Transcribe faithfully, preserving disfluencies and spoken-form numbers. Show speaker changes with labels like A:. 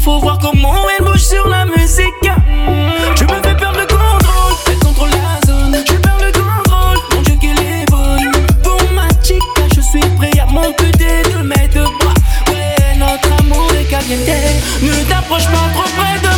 A: faut voir comment elle bouge sur la musique. Je me fais perdre le contrôle, elle contrôle la zone. Je perds le contrôle, mon Dieu qu'elle est bonne. Pour ma chica, je suis prêt à m'amputer de mes deux bras. Ouais, notre amour est caliente. Ne t'approche pas trop près de